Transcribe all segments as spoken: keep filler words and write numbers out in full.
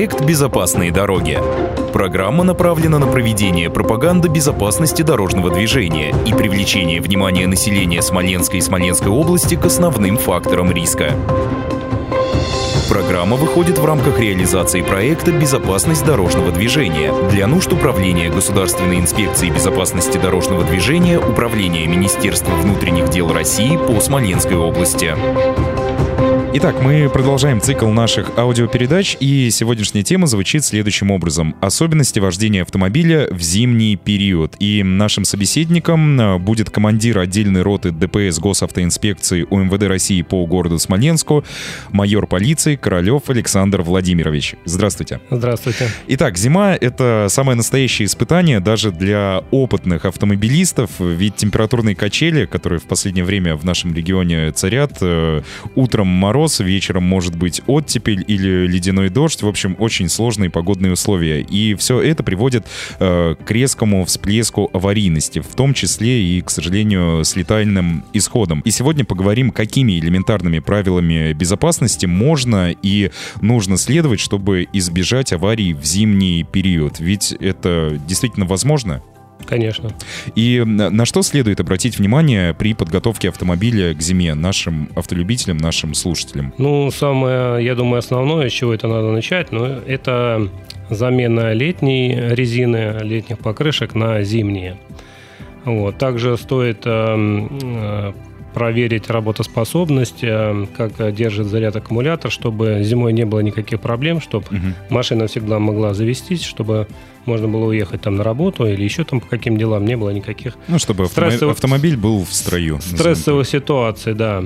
Проект «Безопасные дороги». Программа направлена на проведение пропаганды безопасности дорожного движения и привлечение внимания населения Смоленска и Смоленской области к основным факторам риска. Программа выходит в рамках реализации проекта «Безопасность дорожного движения» для нужд Управления Государственной инспекции безопасности дорожного движения Управления Министерства внутренних дел России по Смоленской области. Итак, мы продолжаем цикл наших аудиопередач, и сегодняшняя тема звучит следующим образом. Особенности вождения автомобиля в зимний период. И нашим собеседником будет командир отдельной роты ДПС Госавтоинспекции УМВД России по городу Смоленску, майор полиции Королев Александр Владимирович. Здравствуйте. Здравствуйте. Итак, зима — это самое настоящее испытание даже для опытных автомобилистов, ведь температурные качели, которые в последнее время в нашем регионе царят, утром мороз, вечером может быть оттепель или ледяной дождь. В общем, очень сложные погодные условия. И все это приводит э, к резкому всплеску аварийности, в том числе и, к сожалению, с летальным исходом. И сегодня поговорим, какими элементарными правилами безопасности можно и нужно следовать, чтобы избежать аварий в зимний период. Ведь это действительно возможно. Конечно. И на что следует обратить внимание при подготовке автомобиля к зиме нашим автолюбителям, нашим слушателям? Ну, самое, я думаю, основное, с чего это надо начать, ну, это замена летней резины, летних покрышек на зимние. Вот. Также стоит э, э, проверить работоспособность, э, как держит заряд аккумулятор, чтобы зимой не было никаких проблем, чтобы угу. машина всегда могла завестись, чтобы можно было уехать там на работу или еще там по каким делам, не было никаких... Ну, чтобы стрессовых... автомобиль был в строю. Стрессовых ситуаций, да.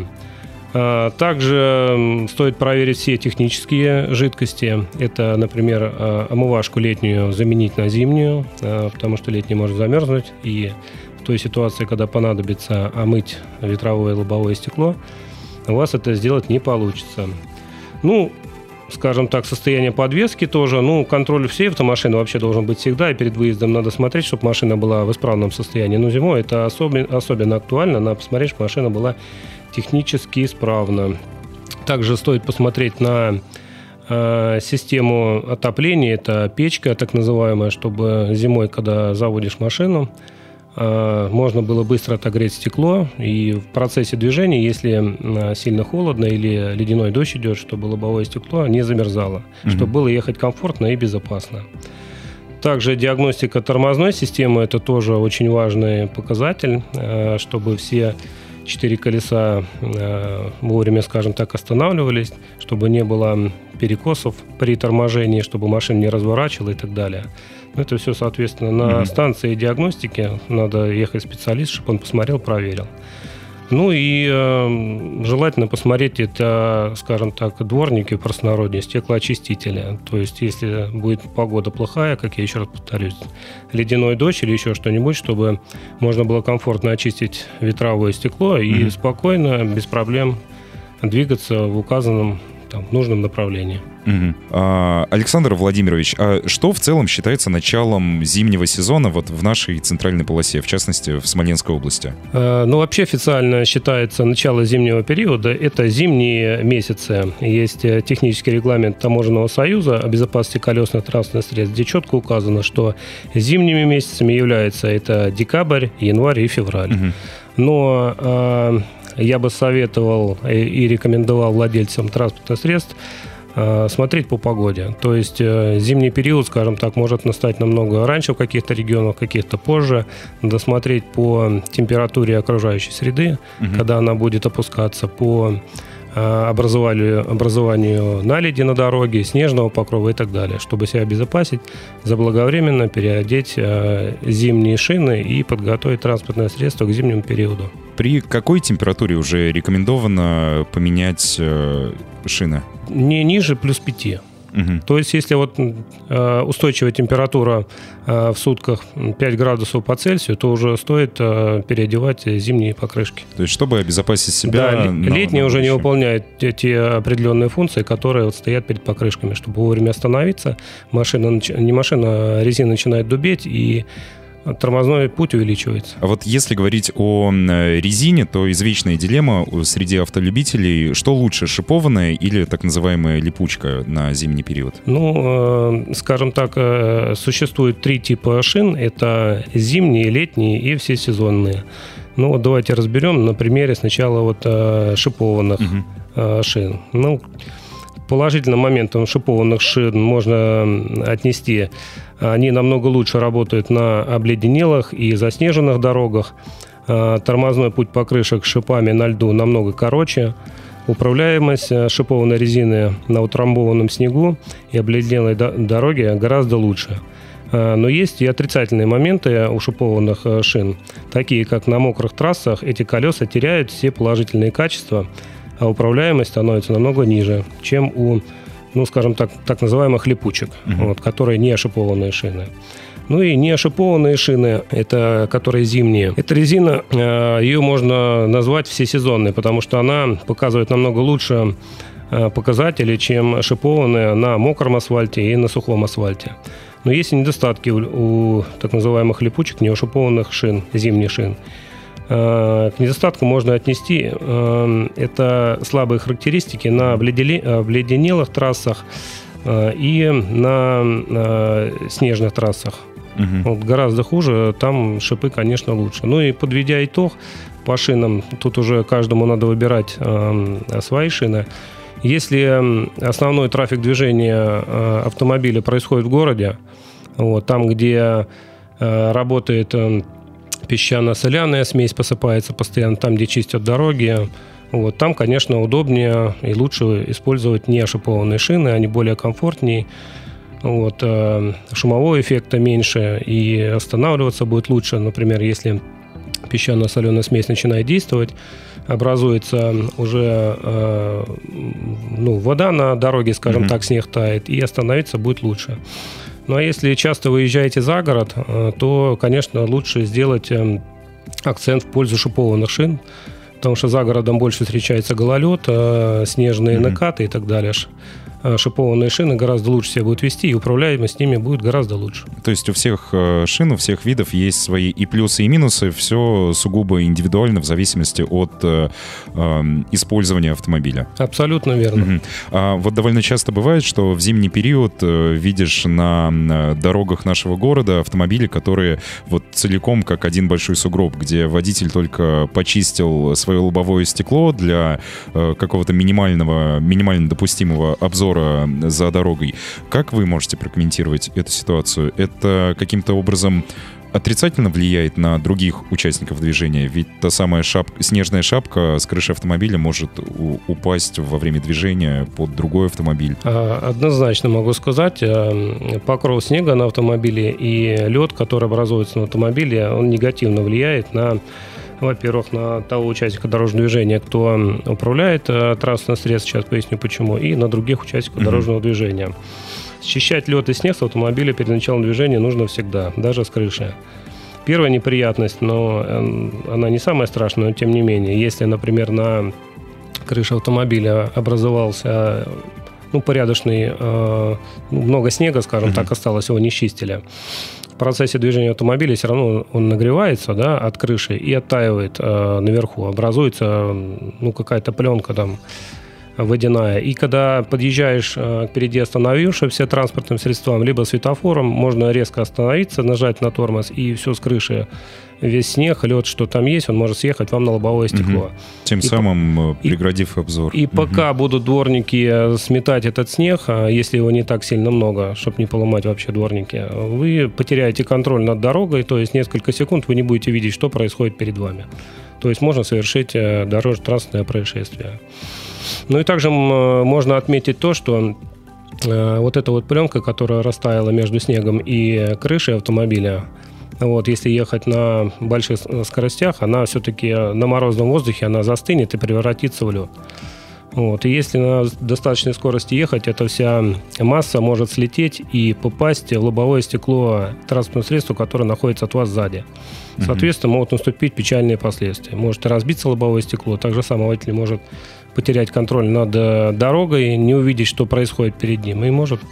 Также стоит проверить все технические жидкости. Это, например, омывашку летнюю заменить на зимнюю, потому что летняя может замерзнуть. И в той ситуации, когда понадобится омыть ветровое и лобовое стекло, у вас это сделать не получится. Ну, скажем так, состояние подвески тоже. Ну, контроль всей автомашины вообще должен быть всегда, и перед выездом надо смотреть, чтобы машина была в исправном состоянии. Но зимой это особенно, особенно актуально. Надо посмотреть, чтобы машина была технически исправна. Также стоит посмотреть на э, систему отопления. Это печка так называемая, чтобы зимой, когда заводишь машину, можно было быстро отогреть стекло, и в процессе движения, если сильно холодно или ледяной дождь идет, чтобы лобовое стекло не замерзало, mm-hmm. чтобы было ехать комфортно и безопасно. Также диагностика тормозной системы – это тоже очень важный показатель, чтобы все четыре колеса вовремя, скажем так, останавливались, чтобы не было перекосов при торможении, чтобы машина не разворачивала и так далее. Это все, соответственно, на mm-hmm. станции диагностики надо ехать специалист, чтобы он посмотрел, проверил. Ну и э, желательно посмотреть это, скажем так, дворники в простонародье, стеклоочистители. То есть, если будет погода плохая, как я еще раз повторюсь, ледяной дождь или еще что-нибудь, чтобы можно было комфортно очистить ветровое стекло и mm-hmm. спокойно, без проблем двигаться в указанном там, нужном направлении. Угу. А, Александр Владимирович, а что в целом считается началом зимнего сезона вот в нашей центральной полосе, в частности, в Смоленской области? А, ну, вообще официально считается начало зимнего периода. Это зимние месяцы. Есть технический регламент Таможенного союза о безопасности колесных транспортных средств, где четко указано, что зимними месяцами являются это декабрь, январь и февраль. Угу. Но а, я бы советовал и рекомендовал владельцам транспортных средств смотреть по погоде. То есть зимний период, скажем так, может настать намного раньше в каких-то регионах, в каких-то позже. Надо смотреть по температуре окружающей среды, угу. когда она будет опускаться, по образованию, образованию наледи на дороге, снежного покрова и так далее, чтобы себя обезопасить, заблаговременно переодеть зимние шины и подготовить транспортное средство к зимнему периоду. При какой температуре уже рекомендовано поменять э, шины? Не ниже плюс пяти. Угу. То есть, если вот э, устойчивая температура э, в сутках пять градусов по Цельсию, то уже стоит э, переодевать зимние покрышки. То есть, чтобы обезопасить себя... Да, летние уже не выполняют те, те определенные функции, которые вот стоят перед покрышками, чтобы вовремя остановиться. Машина, не машина, а резина начинает дубеть, и тормозной путь увеличивается. А вот если говорить о резине, то извечная дилемма среди автолюбителей: что лучше, шипованная или так называемая липучка на зимний период? Ну, скажем так, существует три типа шин. Это зимние, летние и всесезонные. Ну, вот давайте разберем на примере сначала вот шипованных угу. шин. Ну, положительным моментом шипованных шин можно отнести: они намного лучше работают на обледенелых и заснеженных дорогах. Тормозной путь покрышек шипами на льду намного короче. Управляемость шипованной резины на утрамбованном снегу и обледенелой дороге гораздо лучше. Но есть и отрицательные моменты у шипованных шин, такие как на мокрых трассах эти колеса теряют все положительные качества, а управляемость становится намного ниже, чем у, ну, скажем так, так называемых липучек, uh-huh. вот, которые не шипованные шины. Ну и не шипованные шины, это которые зимние. Эта резина, ее можно назвать всесезонной, потому что она показывает намного лучше показатели, чем шипованные на мокром асфальте и на сухом асфальте. Но есть и недостатки у, у так называемых липучек, неошипованных шин, зимних шин. К недостатку можно отнести это слабые характеристики на обледенелых трассах и на снежных трассах. Угу. Вот гораздо хуже, там шипы, конечно, лучше. Ну и подведя итог по шинам, тут уже каждому надо выбирать свои шины. Если основной трафик движения автомобиля происходит в городе, вот, там, где работает песчано-соляная смесь, посыпается постоянно, там, где чистят дороги, вот, там, конечно, удобнее и лучше использовать не шипованные шины, они более комфортнее, вот, шумового эффекта меньше и останавливаться будет лучше. Например, если песчано-соленая смесь начинает действовать, образуется уже э, ну, вода на дороге, скажем mm-hmm. так, снег тает, и остановиться будет лучше. Ну а если часто выезжаете за город, э, то, конечно, лучше сделать э, акцент в пользу шипованных шин, потому что за городом больше встречается гололед, э, снежные mm-hmm. накаты и так далее. Шипованные шины гораздо лучше себя будут вести, и управляемость с ними будет гораздо лучше. То есть у всех шин, у всех видов есть свои и плюсы, и минусы, все сугубо индивидуально в зависимости от э, э, использования автомобиля. Абсолютно верно. Угу. А вот довольно часто бывает, что в зимний период э, видишь на, на дорогах нашего города автомобили, которые вот целиком как один большой сугроб, где водитель только почистил свое лобовое стекло для э, какого-то минимального, минимально допустимого обзора за дорогой. Как вы можете прокомментировать эту ситуацию? Это каким-то образом отрицательно влияет на других участников движения? Ведь та самая шапка, снежная шапка с крыши автомобиля может у, упасть во время движения под другой автомобиль. Однозначно могу сказать, покров снега на автомобиле и лед, который образуется на автомобиле, он негативно влияет на, во-первых, на того участника дорожного движения, кто управляет транспортным средством, сейчас поясню почему, и на других участников mm-hmm. дорожного движения. Счищать лед и снег с автомобиля перед началом движения нужно всегда, даже с крыши. Первая неприятность, но она не самая страшная, но тем не менее, если, например, на крыше автомобиля образовался ну, порядочный, э, много снега, скажем mm-hmm. так, осталось, его не чистили, в процессе движения автомобиля все равно он нагревается, да, от крыши и оттаивает э, наверху. Образуется ну, какая-то пленка там водяная. И когда подъезжаешь э, впереди остановившимся транспортным средством, либо светофором, можно резко остановиться, нажать на тормоз, и все с крыши, весь снег, лед, что там есть, он может съехать вам на лобовое стекло. Угу. Тем и самым и, преградив обзор. И угу. пока будут дворники сметать этот снег, если его не так сильно много, чтобы не поломать вообще дворники, вы потеряете контроль над дорогой, то есть несколько секунд вы не будете видеть, что происходит перед вами. То есть можно совершить дорожно-транспортное происшествие. Ну и также можно отметить то, что вот эта вот пленка, которая растаяла между снегом и крышей автомобиля, вот, если ехать на больших скоростях, она все-таки на морозном воздухе она застынет и превратится в лед. Вот, и если на достаточной скорости ехать, эта вся масса может слететь и попасть в лобовое стекло транспортного средства, которое находится от вас сзади. Соответственно, могут наступить печальные последствия. Может разбиться лобовое стекло, также сам водитель может потерять контроль над дорогой, не увидеть, что происходит перед ним, и может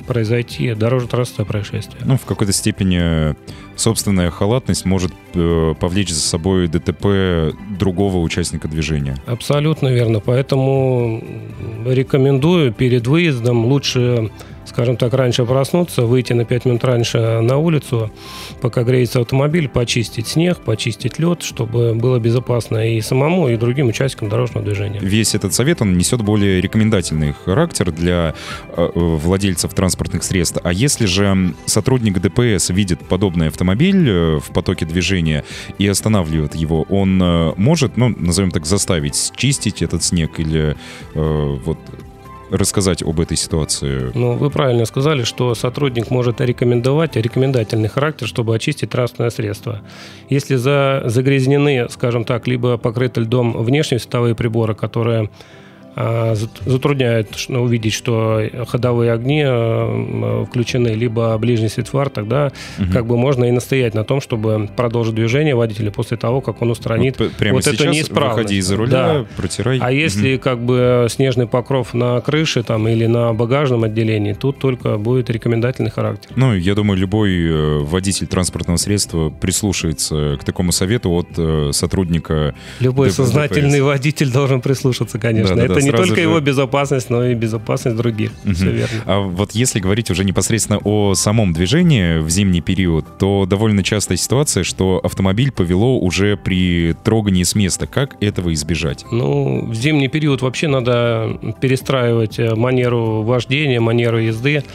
произойти дорожно-транспортное происшествие. Ну, в какой-то степени собственная халатность может э, повлечь за собой ДТП другого участника движения. Абсолютно верно. Поэтому рекомендую перед выездом лучше, скажем так, раньше проснуться, выйти на пять минут раньше на улицу, пока греется автомобиль, почистить снег, почистить лед, чтобы было безопасно и самому, и другим участникам дорожного движения. Весь этот совет, он несет более рекомендательный характер для э, владельцев транспортных средств. А если же сотрудник ДПС видит подобный автомобиль э, в потоке движения и останавливает его, он э, может, ну, назовем так, заставить чистить этот снег или э, вот... рассказать об этой ситуации? Ну, вы правильно сказали, что сотрудник может рекомендовать рекомендательный характер, чтобы очистить транспортное средство. Если за, загрязнены, скажем так, либо покрыты льдом внешние световые приборы, которые а, затрудняют увидеть, что ходовые огни а, включены, либо ближний светофор, тогда угу. как бы можно и настоять на том, чтобы продолжить движение водителя после того, как он устранит вот, прямо вот эту неисправность. Выходи из-за руля, да. протирай. А если угу. как бы снежный покров на крыше там, или на багажном отделении, тут только будет рекомендательный характер. Ну, я думаю, любой водитель транспортного средства прислушается к такому совету от сотрудника. Любой ДПС. Сознательный водитель должен прислушаться, конечно. Да, да, Это не только же... его безопасность, но и безопасность других. Угу. Все верно. А вот если говорить уже непосредственно о самом движении в зимний период, то довольно частая ситуация, что автомобиль повело уже при трогании с места. Как этого избежать? Ну, в зимний период вообще надо перестраивать манеру вождения, манеру езды.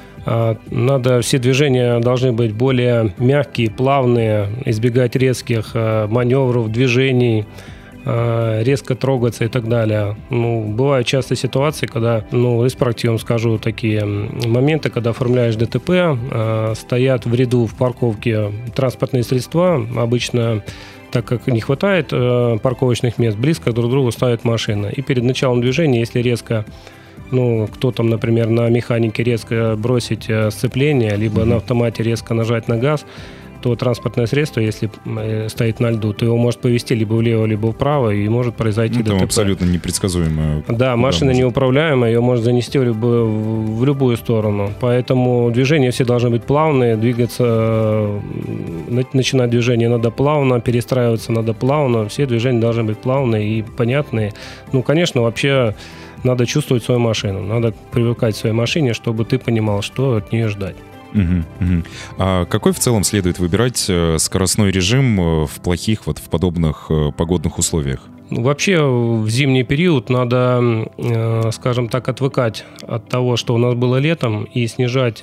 Надо, все движения должны быть более мягкие, плавные, избегать резких маневров, движений, резко трогаться и так далее. Ну, бывают часто ситуации, когда, ну, из практики вам скажу такие моменты, когда оформляешь ДТП, э, стоят в ряду в парковке транспортные средства, обычно, так как не хватает э, парковочных мест, близко друг к другу ставят машины. И перед началом движения, если резко, ну, кто там, например, на механике резко бросить сцепление, либо mm-hmm. на автомате резко нажать на газ, то транспортное средство, если стоит на льду, то его может повести либо влево, либо вправо, и может произойти ну, ДТП. Там абсолютно непредсказуемо. Да, машина может... неуправляемая, ее может занести в любую, в любую сторону. Поэтому движения все должны быть плавные, двигаться, начинать движение надо плавно, перестраиваться надо плавно, все движения должны быть плавные и понятные. Ну, конечно, вообще надо чувствовать свою машину, надо привыкать к своей машине, чтобы ты понимал, что от нее ждать. Угу, угу. А какой в целом следует выбирать скоростной режим в плохих, вот в подобных погодных условиях? Вообще в зимний период надо, скажем так, отвыкать от того, что у нас было летом, и снижать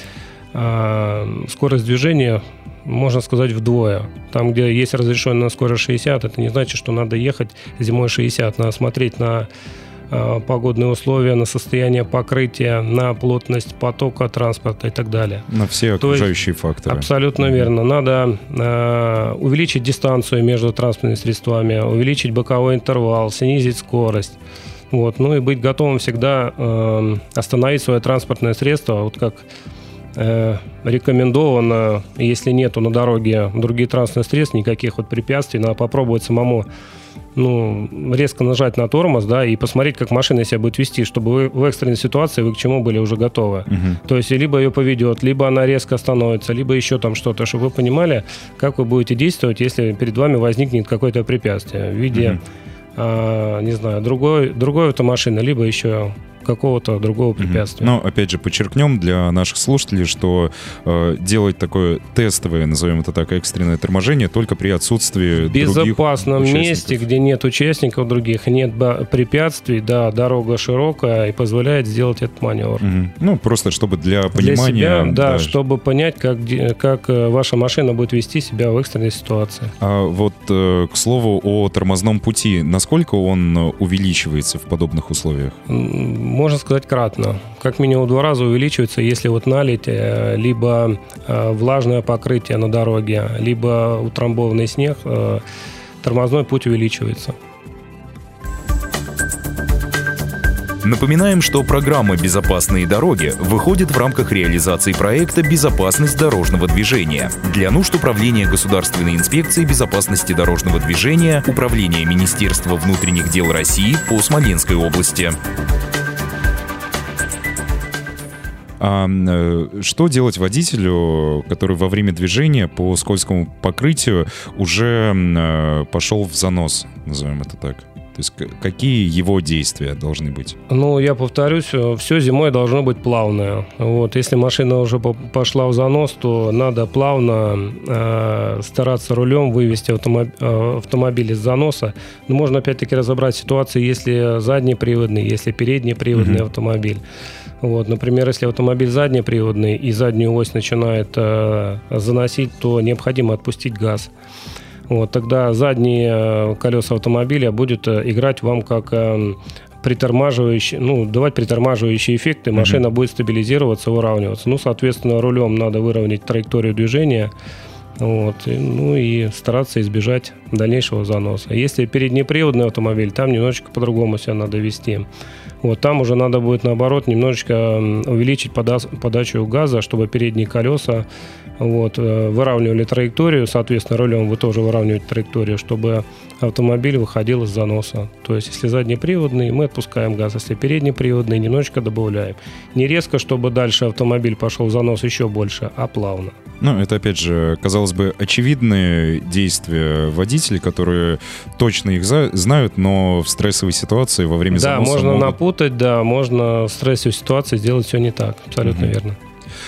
скорость движения, можно сказать, вдвое. Там, где есть разрешенная скорость шестьдесят, это не значит, что надо ехать зимой шестьдесят. Надо смотреть на погодные условия, на состояние покрытия, на плотность потока транспорта и так далее. На все окружающие То есть, факторы. Абсолютно верно. Надо э, увеличить дистанцию между транспортными средствами, увеличить боковой интервал, снизить скорость. Вот. Ну и быть готовым всегда э, остановить свое транспортное средство, вот как э, рекомендовано, если нету на дороге других транспортных средств, никаких вот препятствий, надо попробовать самому, ну, резко нажать на тормоз, да, и посмотреть, как машина себя будет вести, чтобы вы в экстренной ситуации вы к чему были уже готовы. Uh-huh. То есть либо ее поведет, либо она резко остановится, либо еще там что-то, чтобы вы понимали, как вы будете действовать, если перед вами возникнет какое-то препятствие в виде, uh-huh. а, не знаю, другой, другой автомашины, либо еще какого-то другого препятствия. Но, опять же, подчеркнем для наших слушателей, что э, делать такое тестовое, назовем это так, экстренное торможение только при отсутствии в безопасном других месте, где нет участников других, нет препятствий, да, дорога широкая и позволяет сделать этот маневр. Угу. Ну, просто чтобы для понимания... Для себя, да, да, чтобы понять, как, как ваша машина будет вести себя в экстренной ситуации. А вот, э, к слову, о тормозном пути. Насколько он увеличивается в подобных условиях? Можно сказать, кратно. Как минимум в два раза увеличивается, если вот наледь, либо влажное покрытие на дороге, либо утрамбованный снег, тормозной путь увеличивается. Напоминаем, что программа «Безопасные дороги» выходит в рамках реализации проекта «Безопасность дорожного движения» для нужд Управления Государственной инспекции безопасности дорожного движения, Управления Министерства внутренних дел России по Смоленской области. А что делать водителю, который во время движения по скользкому покрытию уже пошел в занос, назовем это так? То есть какие его действия должны быть? Ну, я повторюсь, все зимой должно быть плавное. Вот, если машина уже пошла в занос, то надо плавно э, стараться рулем вывести автомобиль, автомобиль из заноса. Но можно опять-таки разобрать ситуацию, если заднеприводный, если переднеприводный mm-hmm. автомобиль. Вот, например, если автомобиль заднеприводный и заднюю ось начинает э, заносить, то необходимо отпустить газ. Вот, тогда задние колеса автомобиля будут играть вам как э, притормаживающие, ну, давать притормаживающие эффекты, машина mm-hmm. будет стабилизироваться, выравниваться. Ну, соответственно, рулем надо выровнять траекторию движения, вот, и, ну и стараться избежать дальнейшего заноса. Если переднеприводный автомобиль, там немножечко по-другому себя надо вести. Вот, там уже надо будет, наоборот, немножечко увеличить пода- подачу газа, чтобы передние колеса вот, выравнивали траекторию, соответственно, рулем вы тоже выравниваете траекторию, чтобы автомобиль выходил из заноса. То есть, если заднеприводный, мы отпускаем газ, если переднеприводный, немножечко добавляем. Не резко, чтобы дальше автомобиль пошел в занос еще больше, а плавно. Ну, это, опять же, казалось бы, очевидные действия водителей, которые точно их за- знают, но в стрессовой ситуации во время да, заноса можно могут... напутать, да, можно в стрессовой ситуации сделать все не так. Абсолютно угу. верно.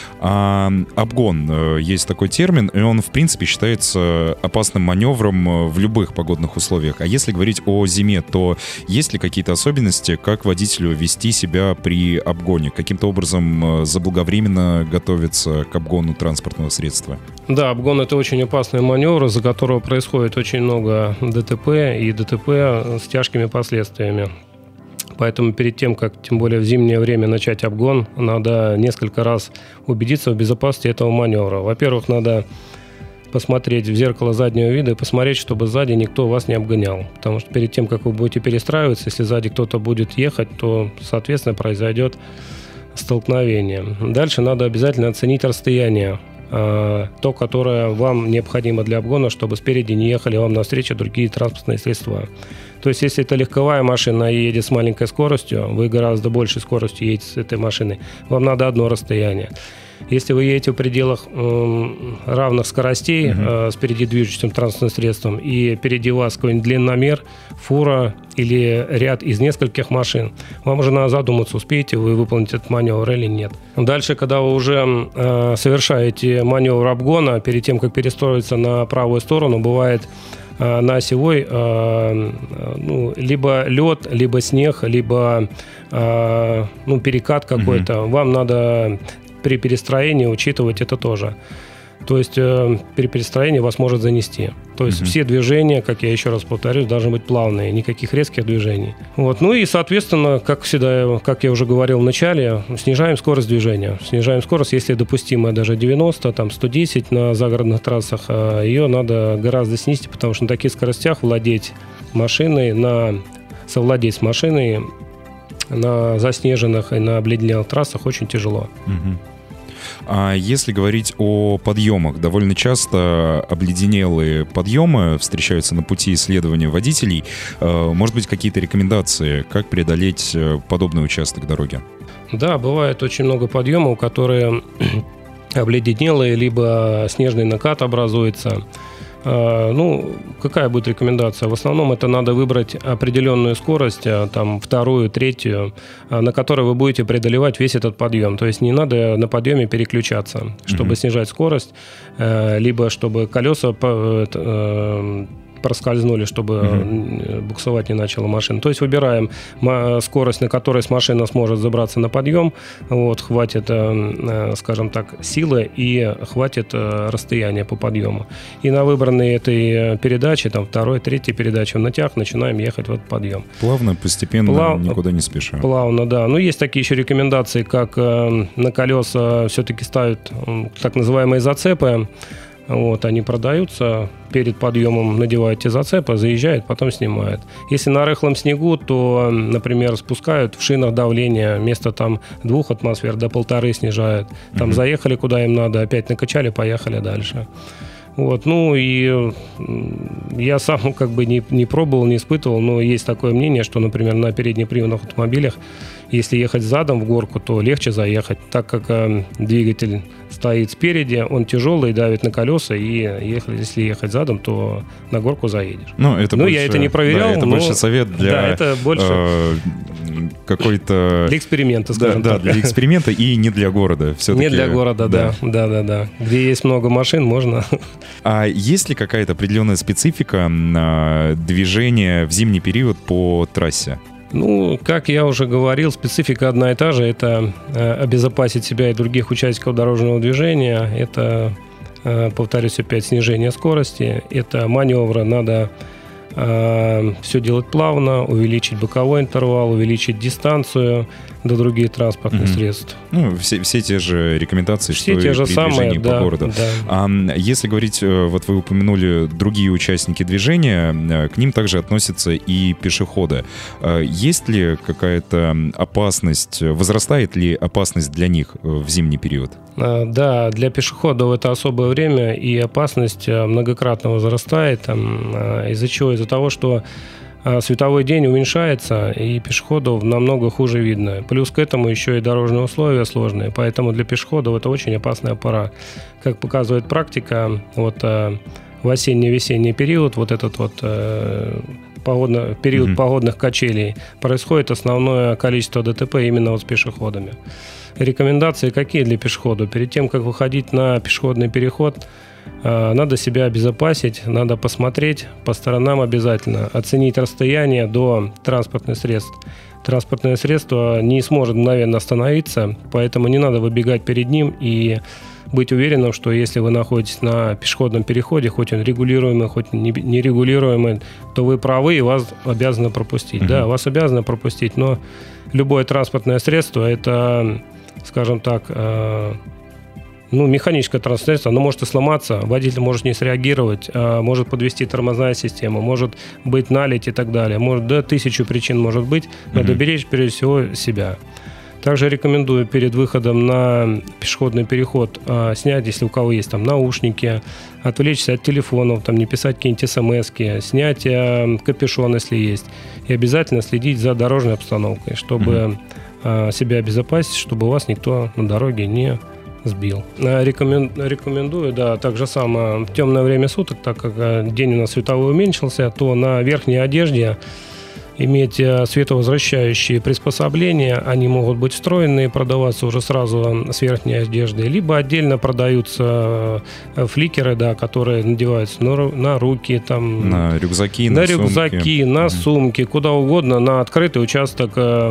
А, обгон, есть такой термин, и он, в принципе, считается опасным маневром в любых погодных условиях. А если говорить о зиме, то есть ли какие-то особенности, как водителю вести себя при обгоне? Каким-то образом заблаговременно готовиться к обгону транспортного средства? Да, обгон — это очень опасный маневр, из-за которого происходит очень много ДТП и ДТП с тяжкими последствиями. Поэтому перед тем, как, тем более в зимнее время, начать обгон, надо несколько раз убедиться в безопасности этого маневра. Во-первых, надо посмотреть в зеркало заднего вида и посмотреть, чтобы сзади никто вас не обгонял. Потому что перед тем, как вы будете перестраиваться, если сзади кто-то будет ехать, то, соответственно, произойдет столкновение. Дальше надо обязательно оценить расстояние, то, которое вам необходимо для обгона, чтобы спереди не ехали вам навстречу другие транспортные средства. То есть, если это легковая машина и едет с маленькой скоростью, вы гораздо большей скоростью едете с этой машиной, вам надо одно расстояние. Если вы едете в пределах э, равных скоростей uh-huh. э, с впереди движущимся транспортным средством, и впереди вас какой-нибудь длинномер, фура или ряд из нескольких машин, вам уже надо задуматься, успеете вы выполнить этот маневр или нет. Дальше, когда вы уже э, совершаете маневр обгона, перед тем, как перестроиться на правую сторону, бывает э, на осевой э, ну, либо лед, либо снег, либо э, ну, перекат какой-то. Uh-huh. Вам надо при перестроении учитывать это тоже. То есть э, при перестроении вас может занести. То есть mm-hmm. все движения, как я еще раз повторюсь, должны быть плавные, никаких резких движений. Вот. Ну и, соответственно, как всегда, как я уже говорил в начале, снижаем скорость движения. Снижаем скорость, если допустимая даже девяносто, там сто десять на загородных трассах, а ее надо гораздо снизить, потому что на таких скоростях владеть машиной, на, совладеть с машиной на заснеженных и на обледенелых трассах очень тяжело. Угу. А если говорить о подъемах, довольно часто обледенелые подъемы встречаются на пути исследования водителей. Может быть, какие-то рекомендации, как преодолеть подобный участок дороги? Да, бывает очень много подъемов, которые обледенелые, либо снежный накат образуется. Ну, какая будет рекомендация? В основном это надо выбрать определенную скорость, там, вторую, третью, на которой вы будете преодолевать весь этот подъем. То есть не надо на подъеме переключаться, чтобы mm-hmm. снижать скорость, либо чтобы колеса проскользнули, чтобы uh-huh. буксовать не начала машина. То есть выбираем скорость, на которой машина сможет забраться на подъем, вот, хватит, скажем так, силы и хватит расстояния по подъему. И на выбранной этой передаче, там, второй, третьей передаче в натяг начинаем ехать в этот подъем. Плавно, постепенно, Плав... никуда не спеша. Плавно, да. Ну, есть такие еще рекомендации, как на колеса все-таки ставят так называемые зацепы. Вот, они продаются, перед подъемом надевают те зацепы, заезжают, потом снимают. Если на рыхлом снегу, то, например, спускают в шинах давление, вместо там двух атмосфер до полторы снижают. Там mm-hmm. заехали куда им надо, опять накачали, поехали дальше. Вот, ну и я сам как бы не, не пробовал, не испытывал, но есть такое мнение, что, например, на переднеприводных автомобилях Если ехать задом в горку, то легче заехать, так как э, двигатель стоит спереди, он тяжелый, давит на колеса, и ехать, если ехать задом, то на горку заедешь. Ну, это ну больше, я это не проверял. Да, это но... больше совет для да, это больше... э, какой-то... Для эксперимента, скажем да, так. Да, для эксперимента и не для города. Все-таки... Не для города, да. да. Да, да, да. Где есть много машин, можно... А есть ли какая-то определенная специфика э, движения в зимний период по трассе? Ну, как я уже говорил, специфика одна и та же. Это э, обезопасить себя и других участников дорожного движения. Это, э, повторюсь опять, снижение скорости. Это маневры. Надо э, все делать плавно, увеличить боковой интервал, увеличить дистанцию до других транспортных mm-hmm. средств. Ну, все, все те же рекомендации, все что те и же при самые, движении да, по городу. Да. А если говорить, вот вы упомянули другие участники движения, к ним также относятся и пешеходы. Есть ли какая-то опасность, возрастает ли опасность для них в зимний период? Да, для пешеходов это особое время, и опасность многократно возрастает. Из-за чего? Из-за того, что световой день уменьшается, и пешеходов намного хуже видно. Плюс к этому еще и дорожные условия сложные, поэтому для пешеходов это очень опасная пора. Как показывает практика, вот в осенне-весенний период, вот этот вот погодно, период mm-hmm. погодных качелей, происходит основное количество ДТП именно вот с пешеходами. Рекомендации какие для пешеходов? Перед тем, как выходить на пешеходный переход, надо себя обезопасить, надо посмотреть по сторонам обязательно, оценить расстояние до транспортных средств. Транспортное средство не сможет мгновенно остановиться, поэтому не надо выбегать перед ним и быть уверенным, что если вы находитесь на пешеходном переходе, хоть он регулируемый, хоть нерегулируемый, то вы правы и вас обязаны пропустить. Mm-hmm. Да, вас обязаны пропустить, но любое транспортное средство – это, скажем так, ну, механическое транспортное средство, оно может и сломаться, водитель может не среагировать, может подвести тормозная система, может быть наледь и так далее. Может, да, тысячу причин может быть, надо mm-hmm. беречь прежде всего себя. Также рекомендую перед выходом на пешеходный переход а, снять, если у кого есть там наушники, отвлечься от телефонов, там, не писать какие-нибудь смс-ки, снять а, капюшон, если есть, и обязательно следить за дорожной обстановкой, чтобы mm-hmm. а, себя обезопасить, чтобы вас никто на дороге не сбил. Рекомен... Рекомендую, да, так же самое в темное время суток, так как день у нас световой уменьшился, то на верхней одежде иметь световозвращающие приспособления, они могут быть встроенные, продаваться уже сразу с верхней одежды, либо отдельно продаются фликеры, да, которые надеваются на, на руки, там, на рюкзаки, на, на рюкзаки, сумки. на mm-hmm. сумки, куда угодно, на открытый участок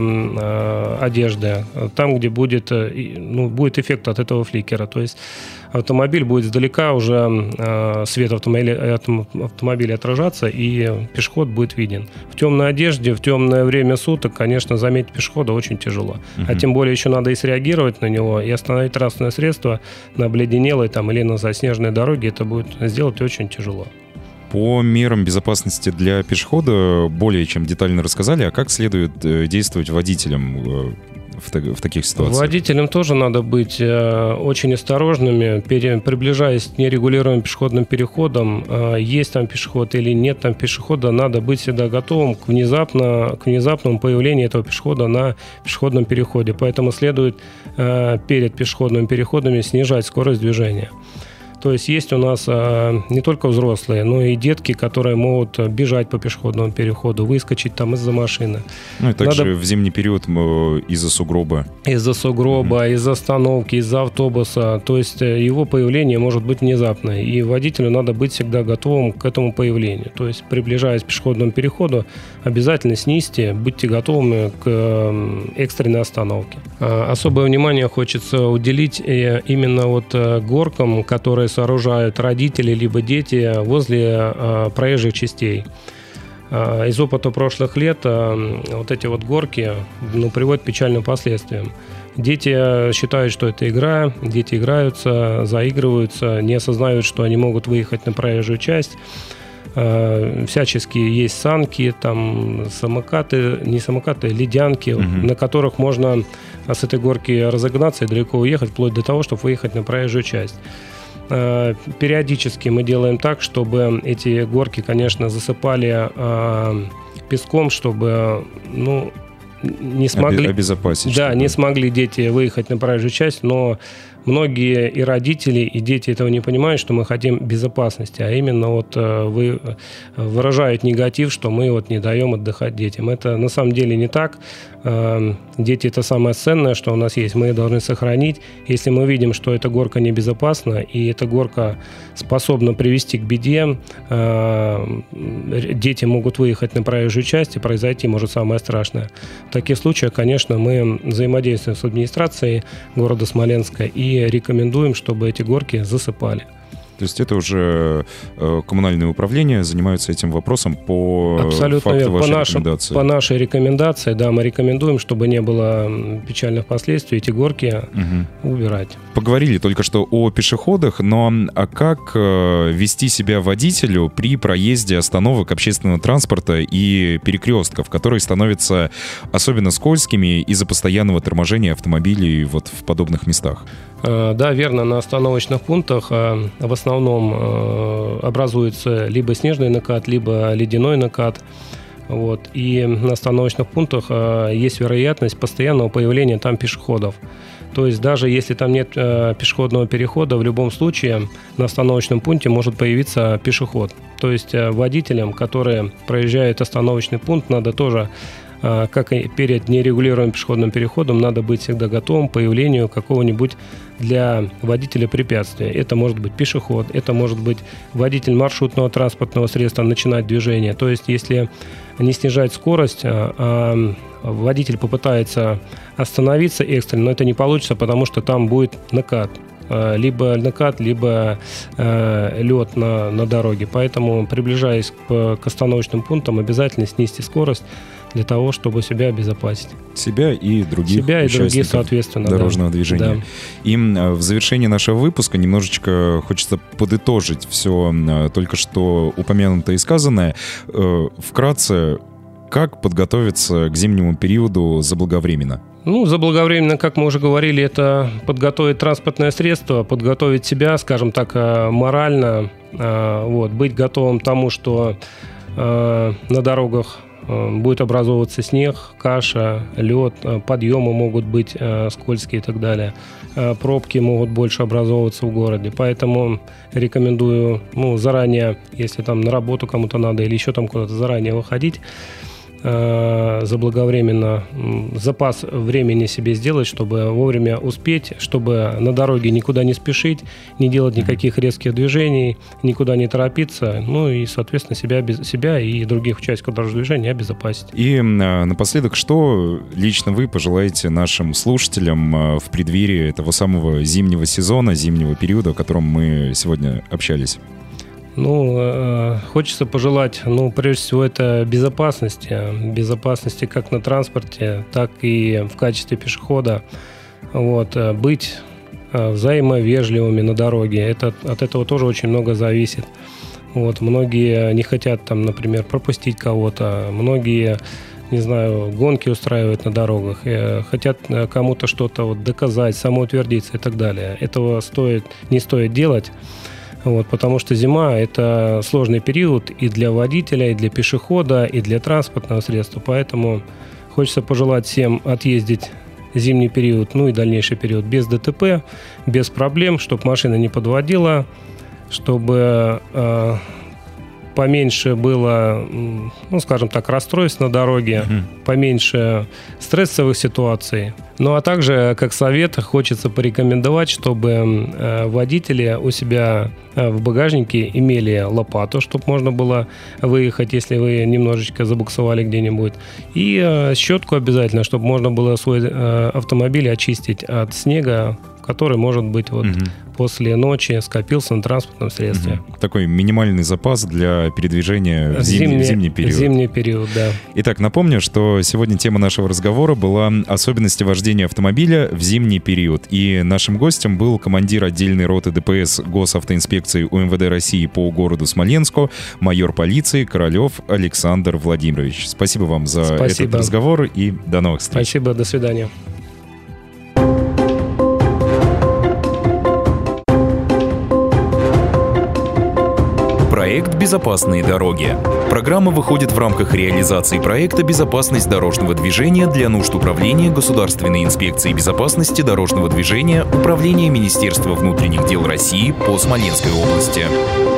э, одежды, там, где будет, ну, будет эффект от этого фликера, то есть автомобиль будет издалека уже э, свет автомобиля, автомобиля отражаться, и пешеход будет виден. В темной одежде, в темное время суток, конечно, заметить пешехода очень тяжело. Uh-huh. А тем более еще надо и среагировать на него, и остановить транспортное средство на обледенелой там, или на заснеженной дороге. Это будет сделать очень тяжело. По мерам безопасности для пешехода более чем детально рассказали, а как следует действовать водителям в, в таких ситуациях? Водителям тоже надо быть э, очень осторожными, пере, приближаясь к нерегулируемым пешеходным переходам. Э, есть там пешеход или нет там пешехода, надо быть всегда готовым к, внезапно, к внезапному появлению этого пешехода на пешеходном переходе. Поэтому следует э, перед пешеходными переходами снижать скорость движения. То есть есть у нас а, не только взрослые, но и детки, которые могут бежать по пешеходному переходу, выскочить там из-за машины. Ну и также Надо... в зимний период из-за сугроба. Из-за сугроба, mm-hmm. из-за остановки, из-за автобуса. То есть его появление может быть внезапное. И водителю надо быть всегда готовым к этому появлению. То есть приближаясь к пешеходному переходу, обязательно снизьте, будьте готовыми к экстренной остановке. А, особое внимание хочется уделить именно вот горкам, которые сооружают родители либо дети возле э, проезжих частей. Э, из опыта прошлых лет э, вот эти вот горки ну, приводят к печальным последствиям. Дети считают, что это игра, дети играются, заигрываются, не осознают, что они могут выехать на проезжую часть. Э, всячески есть санки, там самокаты, не самокаты, ледянки, угу. на которых можно с этой горки разогнаться и далеко уехать, вплоть до того, чтобы выехать на проезжую часть. Периодически мы делаем так, чтобы эти горки, конечно, засыпали э, песком, чтобы ну, не смогли... Обезопасить. Да, не смогли дети выехать на проезжую часть, но многие и родители, и дети этого не понимают, что мы хотим безопасности, а именно вот вы выражают негатив, что мы вот не даем отдыхать детям. Это на самом деле не так. Дети – это самое ценное, что у нас есть. Мы должны сохранить. Если мы видим, что эта горка небезопасна, и эта горка способна привести к беде, дети могут выехать на проезжую часть, и произойти может самое страшное. В таких случаях, конечно, мы взаимодействуем с администрацией города Смоленска и рекомендуем, чтобы эти горки засыпали. То есть это уже э, коммунальные управления занимаются этим вопросом по Абсолютно факту верно. вашей по нашим, рекомендации? По нашей рекомендации, да, мы рекомендуем, чтобы не было печальных последствий, эти горки угу. убирать. Поговорили только что о пешеходах, но а как э, вести себя водителю при проезде остановок общественного транспорта и перекрестков, которые становятся особенно скользкими из-за постоянного торможения автомобилей вот в подобных местах? Да, верно, на остановочных пунктах в основном образуется либо снежный накат, либо ледяной накат. Вот. И на остановочных пунктах есть вероятность постоянного появления там пешеходов. То есть даже если там нет пешеходного перехода, в любом случае на остановочном пункте может появиться пешеход. То есть водителям, которые проезжают остановочный пункт, надо тоже, как и перед нерегулируемым пешеходным переходом, надо быть всегда готовым к появлению какого-нибудь для водителя препятствия. Это может быть пешеход, это может быть водитель маршрутного транспортного средства начинать движение. То есть если не снижать скорость, а водитель попытается остановиться экстренно, но это не получится, потому что там будет накат. Либо накат, либо э, лед на, на дороге. Поэтому, приближаясь к, к остановочным пунктам, обязательно снизьте скорость для того, чтобы себя обезопасить. Себя и других себя и участников других, соответственно, дорожного да. движения. Да. И в завершении нашего выпуска немножечко хочется подытожить все только что упомянутое и сказанное. Вкратце, как подготовиться к зимнему периоду заблаговременно? Ну, заблаговременно, как мы уже говорили, это подготовить транспортное средство, подготовить себя, скажем так, морально, вот, быть готовым к тому, что на дорогах будет образовываться снег, каша, лед, подъемы могут быть скользкие и так далее. Пробки могут больше образовываться в городе. Поэтому рекомендую, ну, заранее, если там на работу кому-то надо или еще там куда-то заранее выходить, заблаговременно запас времени себе сделать, чтобы вовремя успеть, чтобы на дороге никуда не спешить, не делать никаких резких движений, никуда не торопиться, ну и, соответственно, себя, себя и других участников дорожного движения обезопасить. И напоследок, что лично вы пожелаете нашим слушателям в преддверии этого самого зимнего сезона, зимнего периода, о котором мы сегодня общались? Ну, э, хочется пожелать, ну, прежде всего, это безопасности. Безопасности как на транспорте, так и в качестве пешехода. Вот, быть взаимовежливыми на дороге. Это, от этого тоже очень много зависит. Вот, многие не хотят, там, например, пропустить кого-то. Многие, не знаю, гонки устраивают на дорогах. Хотят кому-то что-то вот доказать, самоутвердиться и так далее. Этого стоит, не стоит делать. Вот, потому что зима – это сложный период и для водителя, и для пешехода, и для транспортного средства. Поэтому хочется пожелать всем отъездить зимний период, ну и дальнейший период без ДТП, без проблем, чтобы машина не подводила, чтобы э, поменьше было, ну, скажем так, расстройств на дороге, mm-hmm. поменьше стрессовых ситуаций. Ну, а также, как совет, хочется порекомендовать, чтобы э, водители у себя э, в багажнике имели лопату, чтобы можно было выехать, если вы немножечко забуксовали где-нибудь. И э, щетку обязательно, чтобы можно было свой э, автомобиль очистить от снега, который, может быть, вот угу. после ночи скопился на транспортном средстве. Угу. Такой минимальный запас для передвижения в зимний, зимний, в зимний период. Зимний период, да. Итак, напомню, что сегодня тема нашего разговора была особенности вождения автомобиля в зимний период. И нашим гостем был командир отдельной роты ДПС Госавтоинспекции УМВД России по городу Смоленску, майор полиции Королев Александр Владимирович. Спасибо вам за Спасибо. этот разговор и до новых встреч. Спасибо, до свидания. Проект Проект «Безопасные дороги». Программа выходит в рамках реализации проекта «Безопасность дорожного движения» для нужд Управления Государственной инспекции безопасности дорожного движения Управления Министерства внутренних дел России по Смоленской области.